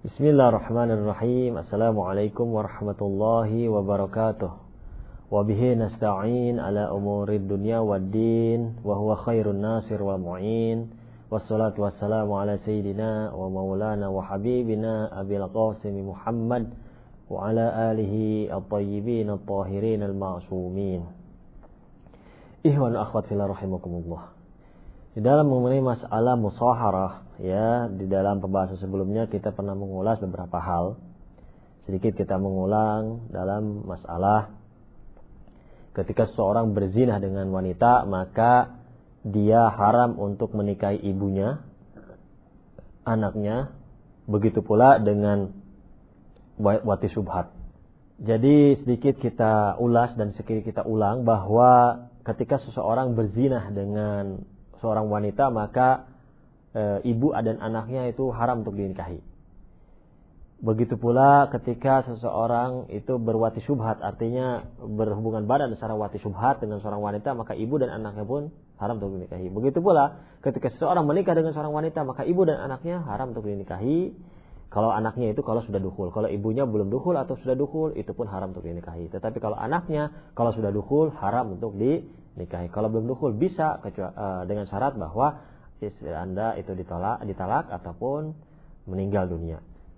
Bismillahirrahmanirrahim. Assalamualaikum warahmatullahi wabarakatuh. Wa bihi nasta'in ala umurid dunya waddin wa huwa khairun nasir wal mu'in. Wassalatu wassalamu ala sayyidina wa maulana wa habibina Abil Qasim Muhammad wa ala alihi at-tayyibin at-tahirin al-ma'sumin. Ikhwan akhwat fillah rahimakumullah. Di dalam mengenai masalah musaharah, ya, di dalam pembahasan sebelumnya kita pernah mengulas beberapa hal. Sedikit kita mengulang dalam masalah ketika seseorang berzina dengan wanita, maka dia haram untuk menikahi ibunya, anaknya, begitu pula dengan wati syubhat. Jadi sedikit kita ulas dan sedikit kita ulang bahwa ketika seseorang berzina dengan seorang wanita, maka ibu dan anaknya itu haram untuk dinikahi. Begitu pula ketika seseorang itu berwati syubhat, artinya berhubungan badan secara wati syubhat dengan seorang wanita, maka ibu dan anaknya pun haram untuk dinikahi. Begitu pula ketika seseorang menikah dengan seorang wanita, maka ibu dan anaknya haram untuk dinikahi. Kalau anaknya itu kalau sudah dukhul, kalau ibunya belum dukhul atau sudah dukhul, itu pun haram untuk dinikahi. Tetapi kalau anaknya kalau sudah dukhul, haram untuk dinikahi. Kalau belum dukhul bisa, dengan syarat bahwa istri Anda itu ditalak ataupun meninggal dunia.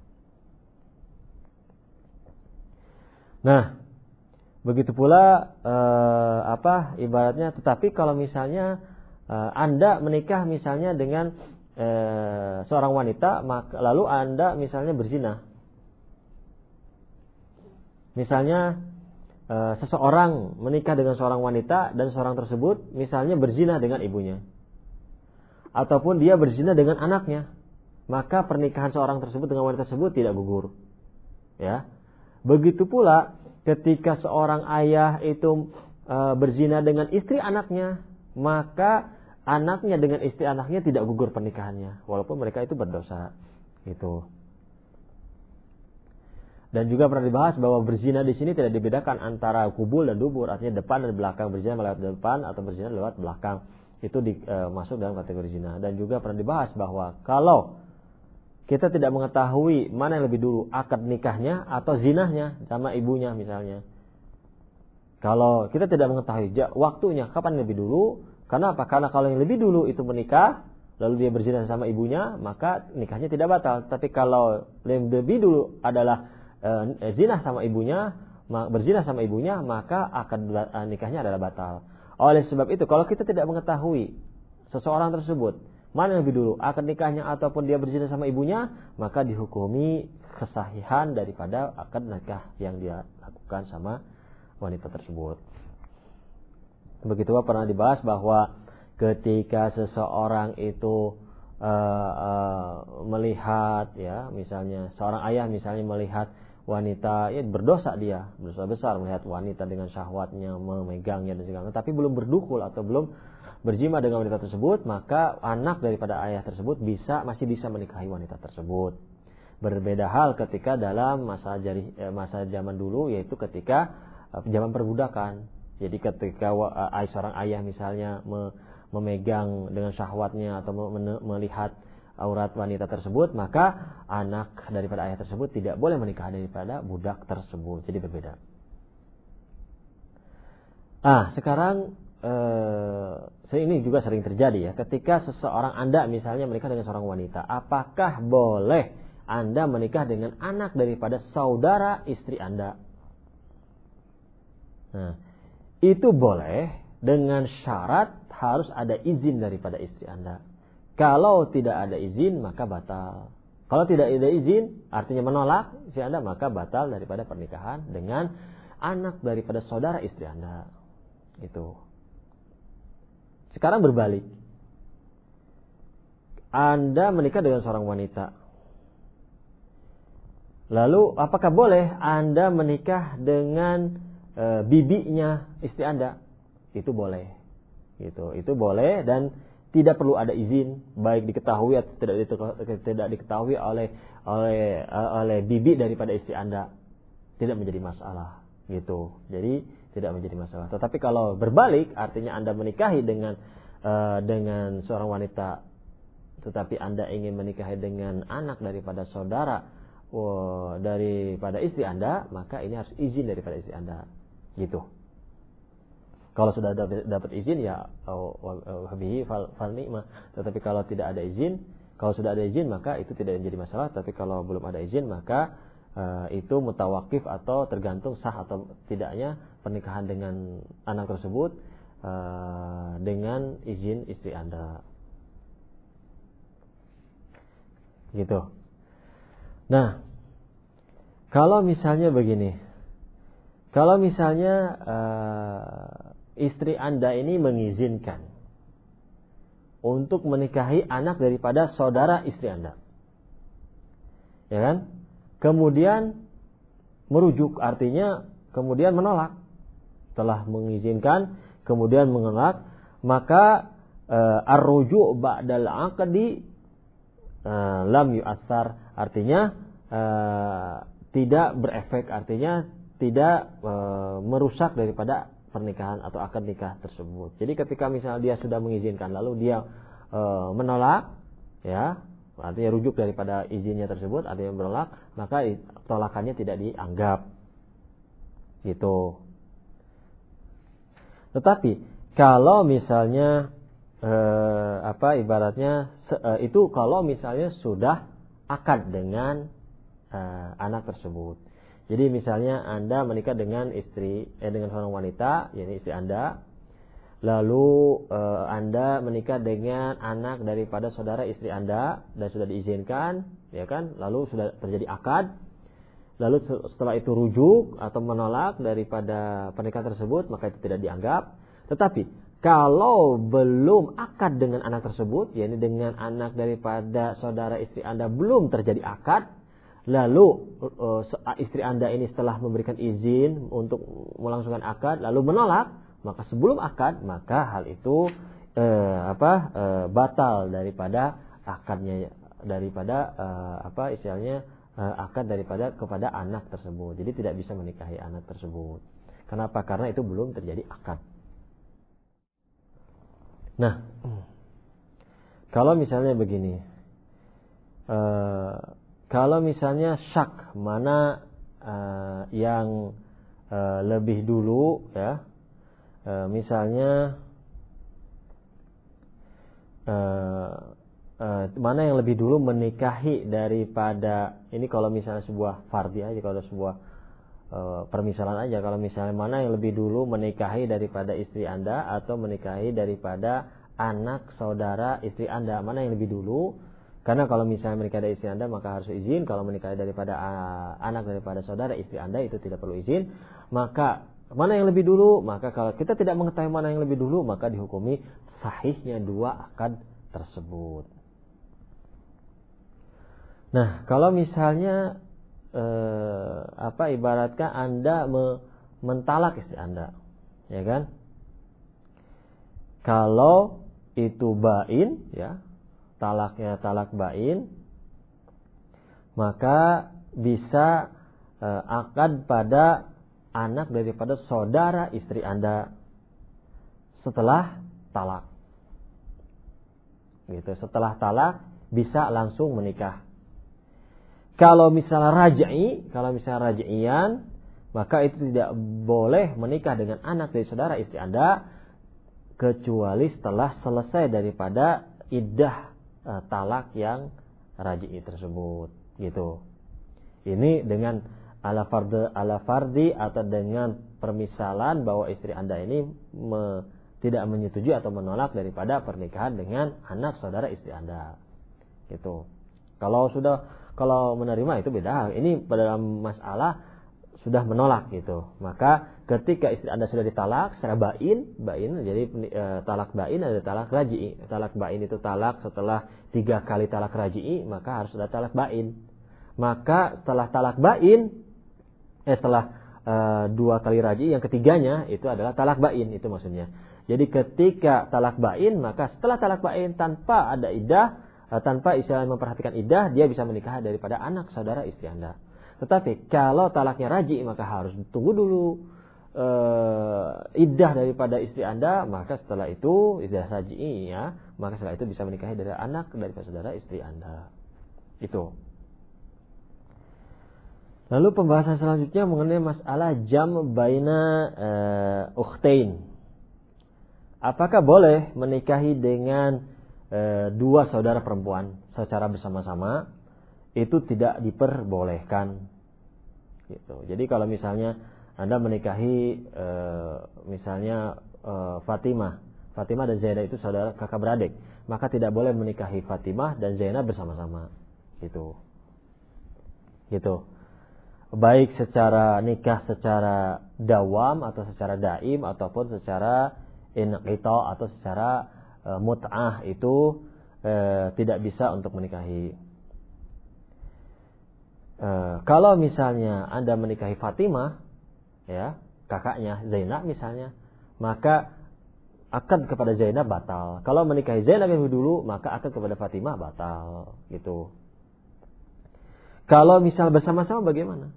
Nah, begitu pula ibaratnya. Tetapi kalau misalnya Anda menikah misalnya dengan seorang wanita, maka lalu Anda misalnya berzina. Misalnya seseorang menikah dengan seorang wanita dan seorang tersebut misalnya berzina dengan ibunya, ataupun dia berzina dengan anaknya, maka pernikahan seorang tersebut dengan wanita tersebut tidak gugur. Ya. Begitu pula ketika seorang ayah itu berzina dengan istri anaknya, maka anaknya dengan istri anaknya tidak gugur pernikahannya, walaupun mereka itu berdosa. Gitu. Dan juga pernah dibahas bahwa berzina di sini tidak dibedakan antara kubul dan dubur, artinya depan dan belakang. Berzina lewat depan atau berzina lewat belakang, itu masuk dalam kategori zina. Dan juga pernah dibahas bahwa kalau kita tidak mengetahui mana yang lebih dulu, akad nikahnya atau zinahnya sama ibunya misalnya. Kalau kita tidak mengetahui waktunya kapan lebih dulu, karena apa? Karena kalau yang lebih dulu itu menikah, lalu dia berzina sama ibunya, maka nikahnya tidak batal. Tapi kalau yang lebih dulu adalah zina sama ibunya, berzina sama ibunya, maka akad nikahnya adalah batal. Oleh sebab itu, kalau kita tidak mengetahui seseorang tersebut mana yang lebih dulu, akad nikahnya ataupun dia berzina sama ibunya, maka dihukumi kesahihan daripada akad nikah yang dia lakukan sama wanita tersebut. Begitu pernah dibahas bahwa ketika seseorang itu melihat, ya, misalnya seorang ayah misalnya melihat wanita, ya, berdosa besar melihat wanita dengan syahwatnya, memegangnya dan segala macam, tapi belum berdukhul atau belum berjima dengan wanita tersebut, maka anak daripada ayah tersebut masih bisa menikahi wanita tersebut. Berbeda hal ketika dalam masa zaman dulu, yaitu ketika zaman perbudakan. Jadi ketika seorang ayah misalnya memegang dengan syahwatnya atau melihat aurat wanita tersebut, maka anak daripada ayah tersebut tidak boleh menikah daripada budak tersebut. Jadi berbeda. Sekarang ini juga sering terjadi, ya, ketika seseorang Anda misalnya menikah dengan seorang wanita, apakah boleh Anda menikah dengan anak daripada saudara istri Anda? Nah, itu boleh dengan syarat harus ada izin daripada istri Anda. Kalau tidak ada izin, maka batal. Kalau tidak ada izin, artinya menolak istri Anda, maka batal daripada pernikahan dengan anak daripada saudara istri Anda. Gitu. Sekarang berbalik. Anda menikah dengan seorang wanita. Lalu apakah boleh Anda menikah dengan bibinya istri Anda? Itu boleh. Gitu. Itu boleh dan tidak perlu ada izin, baik diketahui atau tidak diketahui oleh bibi daripada istri Anda. Tidak menjadi masalah. Gitu. Jadi tidak menjadi masalah. Tetapi kalau berbalik, artinya Anda menikahi dengan seorang wanita, tetapi Anda ingin menikahi dengan anak daripada saudara daripada istri Anda, maka ini harus izin daripada istri Anda. Gitu. Kalau sudah dapat izin ya wabihi fal ni'mah. Tetapi kalau tidak ada izin, kalau sudah ada izin maka itu tidak menjadi masalah. Tapi kalau belum ada izin maka itu mutawakif atau tergantung sah atau tidaknya pernikahan dengan anak tersebut dengan izin istri Anda. Gitu. Nah, kalau misalnya begini, kalau misalnya istri Anda ini mengizinkan untuk menikahi anak daripada saudara istri Anda, ya kan? Kemudian merujuk, artinya kemudian menolak. Setelah mengizinkan kemudian menolak, maka ar-ruju' ba'dal 'aqdi lam yu'athar, artinya tidak berefek, artinya tidak merusak daripada pernikahan atau akad nikah tersebut. Jadi ketika misalnya dia sudah mengizinkan lalu dia menolak, ya, artinya rujuk daripada izinnya tersebut, artinya menolak, maka tolakannya tidak dianggap. Gitu. Tetapi kalau misalnya ibaratnya itu kalau misalnya sudah akad dengan anak tersebut. Jadi misalnya Anda menikah dengan dengan seorang wanita, yakni istri Anda, lalu Anda menikah dengan anak daripada saudara istri Anda dan sudah diizinkan, ya kan? Lalu sudah terjadi akad. Lalu setelah itu rujuk atau menolak daripada pernikahan tersebut, maka itu tidak dianggap. Tetapi kalau belum akad dengan anak tersebut, yakni dengan anak daripada saudara istri Anda belum terjadi akad, lalu istri Anda ini setelah memberikan izin untuk melangsungkan akad lalu menolak, maka sebelum akad maka hal itu batal daripada akadnya, daripada akad daripada kepada anak tersebut. Jadi tidak bisa menikahi anak tersebut. Kenapa? Karena itu belum terjadi akad. Nah, kalau misalnya begini, kalau misalnya syak mana yang lebih dulu, ya, misalnya mana yang lebih dulu menikahi daripada ini, kalau misalnya sebuah fardhi aja, kalau sebuah permisalan aja, kalau misalnya mana yang lebih dulu menikahi daripada istri Anda atau menikahi daripada anak saudara istri Anda, mana yang lebih dulu? Karena kalau misalnya menikah dari istri Anda maka harus izin, kalau menikah daripada anak daripada saudara istri Anda itu tidak perlu izin. Maka mana yang lebih dulu? Maka kalau kita tidak mengetahui mana yang lebih dulu, maka dihukumi sahihnya dua akad tersebut. Nah, kalau misalnya ibaratkan Anda mentalak istri Anda, ya kan? Kalau itu bain, ya, talaknya talak bain, maka bisa akad pada anak daripada saudara istri Anda setelah talak. Gitu, setelah talak bisa langsung menikah. Kalau misalnya raj'iyan, maka itu tidak boleh menikah dengan anak dari saudara istri Anda kecuali setelah selesai daripada iddah talak yang raj'i tersebut, gitu. Ini dengan ala fardi atau dengan permisalan bahwa istri Anda ini tidak menyetujui atau menolak daripada pernikahan dengan anak saudara istri Anda, gitu. Kalau menerima itu beda. Ini pada dalam masalah sudah menolak, gitu. Maka ketika istri Anda sudah ditalak secara bain, jadi talak bain ada talak raj'i. Talak bain itu talak setelah 3 kali talak raj'i, maka harus ada talak bain. Maka setelah talak bain, setelah 2 kali raj'i, yang ketiganya itu adalah talak bain, itu maksudnya. Jadi ketika talak bain, maka setelah talak bain tanpa ada iddah, tanpa istilahnya memperhatikan iddah, dia bisa menikah daripada anak saudara istri Anda. Tetapi kalau talaknya raj'i, maka harus tunggu dulu iddah daripada istri Anda, maka setelah itu iddah raj'i, ya, maka setelah itu bisa menikahi dari anak daripada saudara istri Anda. Itu. Lalu pembahasan selanjutnya mengenai masalah jam baina ukhtain. Apakah boleh menikahi dengan dua saudara perempuan secara bersama-sama? Itu tidak diperbolehkan. Gitu. Jadi kalau misalnya Anda menikahi misalnya Fatimah dan Zainab itu saudara kakak beradik, maka tidak boleh menikahi Fatimah dan Zainab bersama-sama. Gitu. Baik secara nikah secara dawam atau secara daim ataupun secara inqita atau secara mut'ah itu tidak bisa untuk menikahi. Kalau misalnya Anda menikahi Fatimah, ya, kakaknya Zainab misalnya, maka akad kepada Zainab batal. Kalau menikahi Zainab yang dulu, maka akad kepada Fatimah batal, gitu. Kalau misal bersama-sama bagaimana?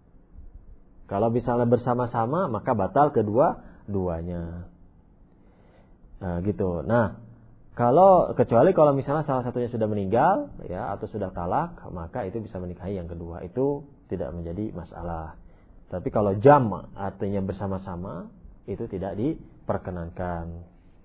Kalau misalnya bersama-sama, maka batal kedua-duanya. Gitu. Nah, kecuali kalau misalnya salah satunya sudah meninggal, ya, atau sudah talak, maka itu bisa menikahi yang kedua. Itu tidak menjadi masalah. Tapi kalau jam artinya bersama-sama, itu tidak diperkenankan.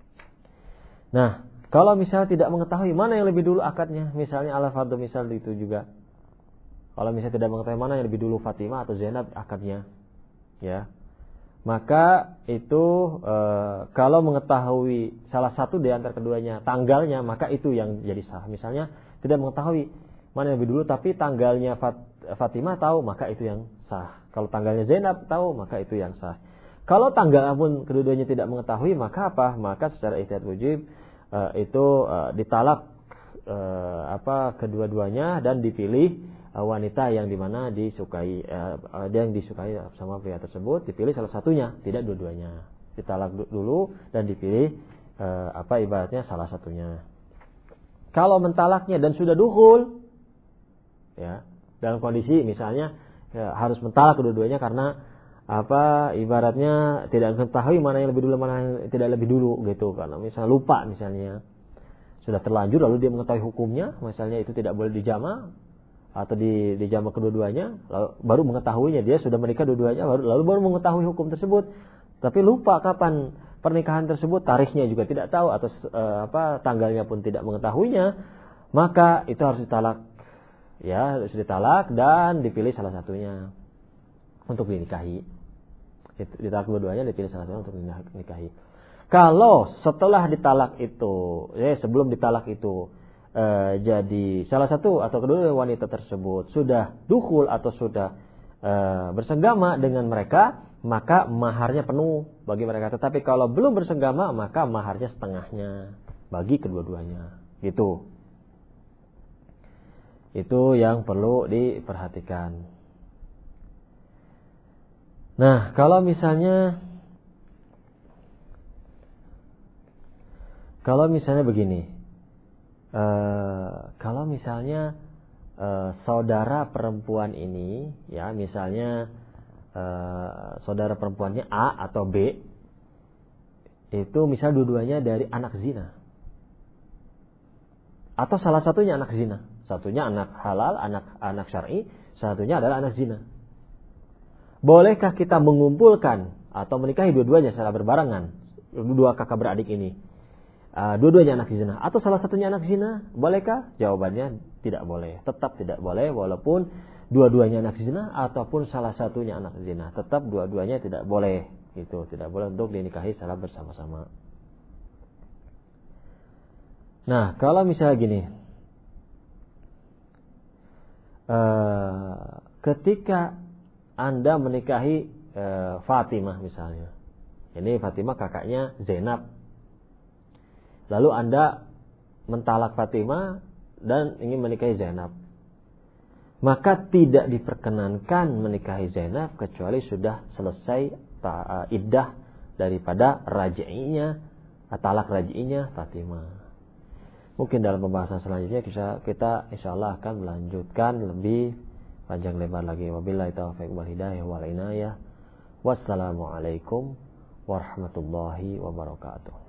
Nah, kalau misalnya tidak mengetahui mana yang lebih dulu akadnya, misalnya ala fardhu misal itu juga. Kalau misalnya tidak mengetahui mana yang lebih dulu Fatimah atau Zainab akadnya, ya, maka itu kalau mengetahui salah satu di antara keduanya tanggalnya, maka itu yang jadi sah. Misalnya tidak mengetahui mana yang lebih dulu, tapi tanggalnya Fatimah tahu, maka itu yang sah. Kalau tanggalnya Zainab tahu, maka itu yang sah. Kalau tanggal pun kedua-duanya tidak mengetahui, maka apa? Maka secara ijtihad wajib itu ditalak kedua-duanya dan dipilih wanita yang dimana disukai, yang disukai sama pria tersebut, dipilih salah satunya, tidak dua-duanya. Ditalak dulu dan dipilih ibaratnya salah satunya. Kalau mentalaknya dan sudah dukhul, ya, dalam kondisi misalnya harus mentalak kedua-duanya karena ibaratnya tidak mengetahui mana yang lebih dulu mana yang tidak lebih dulu, gitu. Karena misalnya lupa, misalnya sudah terlanjur lalu dia mengetahui hukumnya, misalnya itu tidak boleh dijama atau dijama kedua-duanya, lalu baru mengetahuinya, dia sudah menikah dua-duanya, lalu baru mengetahui hukum tersebut, tapi lupa kapan pernikahan tersebut, tarikhnya juga tidak tahu atau tanggalnya pun tidak mengetahuinya, maka itu harus ditalak, ya, harus ditalak dan dipilih salah satunya untuk dinikahi. Ditalak dua-duanya, dipilih salah satunya untuk dinikahi. Kalau setelah ditalak itu, sebelum ditalak itu jadi salah satu atau kedua wanita tersebut sudah dukhul atau sudah bersenggama dengan mereka, maka maharnya penuh bagi mereka. Tetapi kalau belum bersenggama, maka maharnya setengahnya bagi kedua-duanya. Gitu. Itu yang perlu diperhatikan. Nah, kalau misalnya begini, kalau misalnya saudara perempuan ini, ya, misalnya saudara perempuannya A atau B, itu misal dua-duanya dari anak zina, atau salah satunya anak zina, satunya anak halal, anak syar'i, satunya adalah anak zina. Bolehkah kita mengumpulkan atau menikahi dua-duanya secara berbarengan, dua kakak beradik ini? Dua-duanya anak zina atau salah satunya anak zina, bolehkah? Jawabannya tidak boleh, tetap tidak boleh, walaupun dua-duanya anak zina ataupun salah satunya anak zina, tetap dua-duanya tidak boleh, gitu, tidak boleh untuk dinikahi secara bersama-sama. Nah, kalau misalnya gini, ketika Anda menikahi Fatimah misalnya, ini Fatimah kakaknya Zainab, lalu Anda mentalak Fatimah dan ingin menikahi Zainab, maka tidak diperkenankan menikahi Zainab kecuali sudah selesai iddah daripada raji'inya, talak raji'inya Fatimah. Mungkin dalam pembahasan selanjutnya kita insyaallah akan melanjutkan lebih panjang lebar lagi. Wabillahi taufiq wal hidayah wal inayah. Wassalamualaikum warahmatullahi wabarakatuh.